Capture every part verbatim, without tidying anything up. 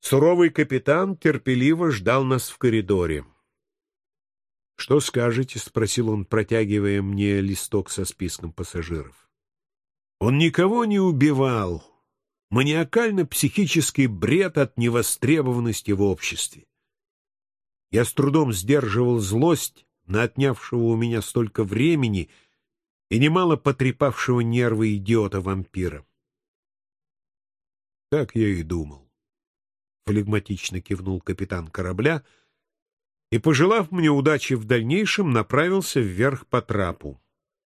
Суровый капитан терпеливо ждал нас в коридоре. «Что скажете?» — спросил он, протягивая мне листок со списком пассажиров. «Он никого не убивал. Маниакально-психический бред от невостребованности в обществе. Я с трудом сдерживал злость на отнявшего у меня столько времени и немало потрепавшего нервы идиота-вампира». «Так я и думал», — флегматично кивнул капитан корабля и, пожелав мне удачи в дальнейшем, направился вверх по трапу.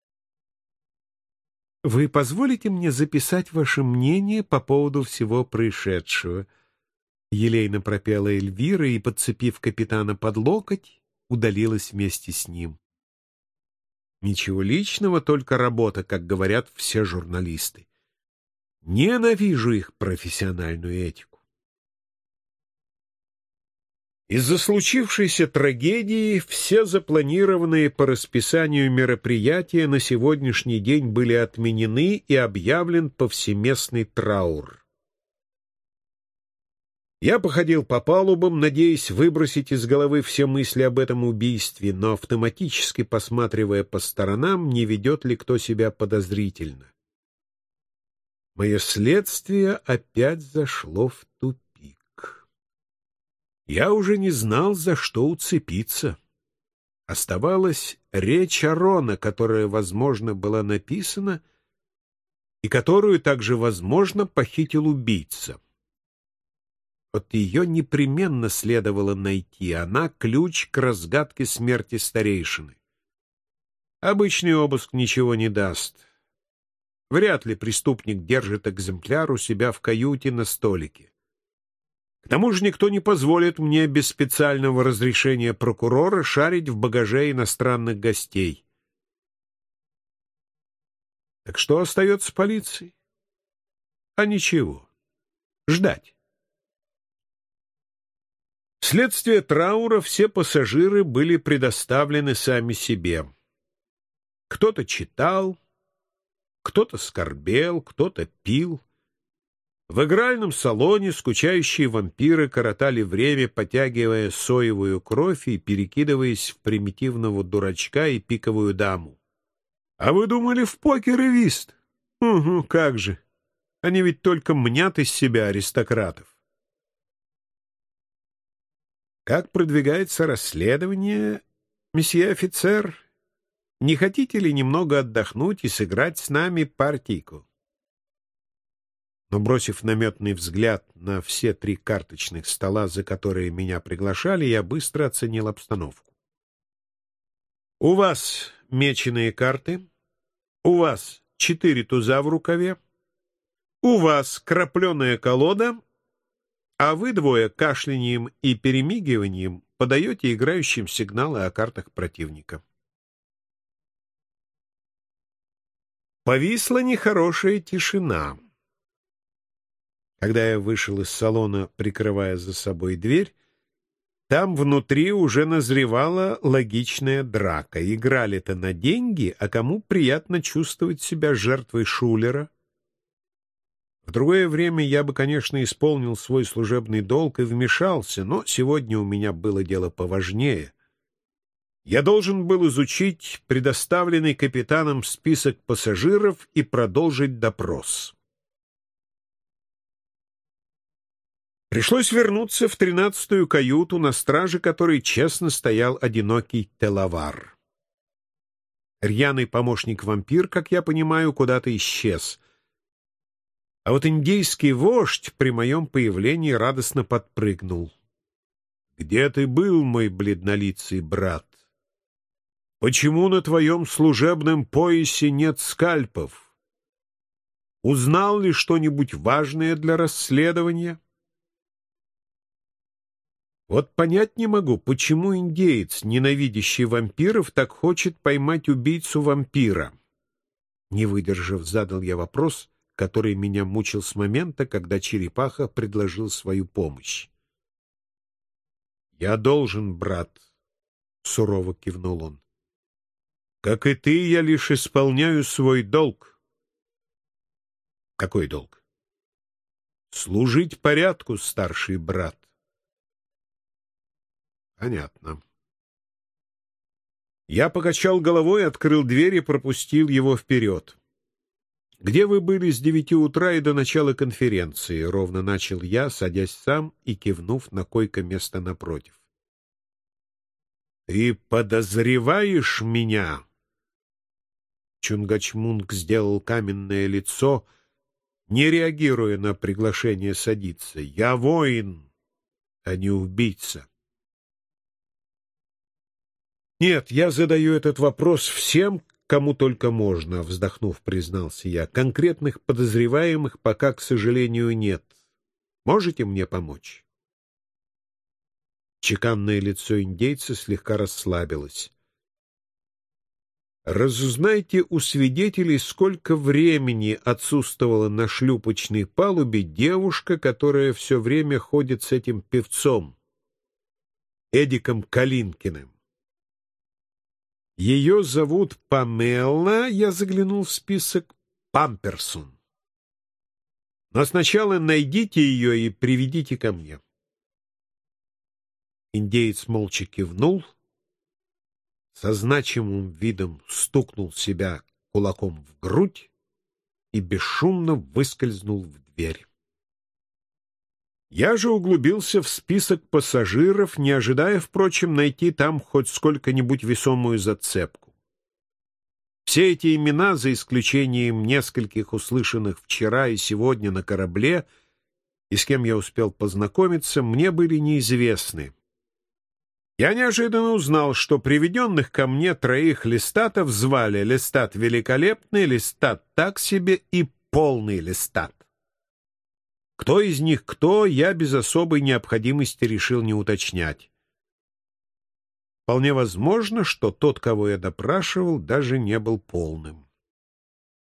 «Вы позволите мне записать ваше мнение по поводу всего происшедшего?» — елейно пропела Эльвира и, подцепив капитана под локоть, удалилась вместе с ним. «Ничего личного, только работа, как говорят все журналисты. Ненавижу их профессиональную этику». Из-за случившейся трагедии все запланированные по расписанию мероприятия на сегодняшний день были отменены и объявлен повсеместный траур. Я походил по палубам, надеясь выбросить из головы все мысли об этом убийстве, но автоматически посматривая по сторонам, не ведет ли кто себя подозрительно. Мое следствие опять зашло в тупик. Я уже не знал, за что уцепиться. Оставалась речь Арона, которая, возможно, была написана и которую также, возможно, похитил убийца. Вот ее непременно следовало найти. Она — ключ к разгадке смерти старейшины. Обычный обыск ничего не даст. Вряд ли преступник держит экземпляр у себя в каюте на столике. К тому же никто не позволит мне без специального разрешения прокурора шарить в багаже иностранных гостей. Так что остается полиции? А ничего. Ждать. Вследствие траура все пассажиры были предоставлены сами себе. Кто-то читал, кто-то скорбел, кто-то пил. В игральном салоне скучающие вампиры коротали время, потягивая соевую кровь и перекидываясь в примитивного дурачка и пиковую даму. А вы думали, в покер и вист? Угу, как же. Они ведь только мнят из себя аристократов. Как продвигается расследование, месье офицер? Не хотите ли немного отдохнуть и сыграть с нами партийку? Но, бросив наметный взгляд на все три карточных стола, за которые меня приглашали, я быстро оценил обстановку. У вас меченые карты, у вас четыре туза в рукаве, у вас крапленая колода, а вы двое кашлянием и перемигиванием подаете играющим сигналы о картах противника. Повисла нехорошая тишина. Когда я вышел из салона, прикрывая за собой дверь, там внутри уже назревала логичная драка. Играли-то на деньги, а кому приятно чувствовать себя жертвой шулера? В другое время я бы, конечно, исполнил свой служебный долг и вмешался, но сегодня у меня было дело поважнее. Я должен был изучить предоставленный капитаном список пассажиров и продолжить допрос. Пришлось вернуться в тринадцатую каюту, на страже которой честно стоял одинокий Телавар. Рьяный помощник-вампир, как я понимаю, куда-то исчез. А вот индейский вождь при моем появлении радостно подпрыгнул. «Где ты был, мой бледнолицый брат? Почему на твоем служебном поясе нет скальпов? Узнал ли что-нибудь важное для расследования?» Вот понять не могу, почему индеец, ненавидящий вампиров, так хочет поймать убийцу вампира. Не выдержав, задал я вопрос, который меня мучил с момента, когда черепаха предложил свою помощь. «Я должен, брат», — сурово кивнул он. «Как и ты, я лишь исполняю свой долг». «Какой долг?» Служить порядку, старший брат. Понятно. Я покачал головой, открыл дверь и пропустил его вперед. «Где вы были с девяти утра и до начала конференции?» — ровно начал я, садясь сам и кивнув на койко-место напротив. «Ты подозреваешь меня?» Чунгачмунг сделал каменное лицо, не реагируя на приглашение садиться. «Я воин, а не убийца». «Нет, я задаю этот вопрос всем, кому только можно», — вздохнув, признался я. «Конкретных подозреваемых пока, к сожалению, нет. Можете мне помочь?» Чеканное лицо индейца слегка расслабилось. «Разузнайте у свидетелей, сколько времени отсутствовала на шлюпочной палубе девушка, которая все время ходит с этим певцом, Эдиком Калинкиным. Ее зовут Памела, я заглянул в список, Памперсон. Но сначала найдите ее и приведите ко мне». Индеец молча кивнул, со значимым видом стукнул себя кулаком в грудь и бесшумно выскользнул в дверь. Я же углубился в список пассажиров, не ожидая, впрочем, найти там хоть сколько-нибудь весомую зацепку. Все эти имена, за исключением нескольких услышанных вчера и сегодня на корабле, и с кем я успел познакомиться, мне были неизвестны. Я неожиданно узнал, что приведенных ко мне троих листатов звали Листат Великолепный, Листат Так себе и Полный Листат. Кто из них кто, я без особой необходимости решил не уточнять. Вполне возможно, что тот, кого я допрашивал, даже не был полным.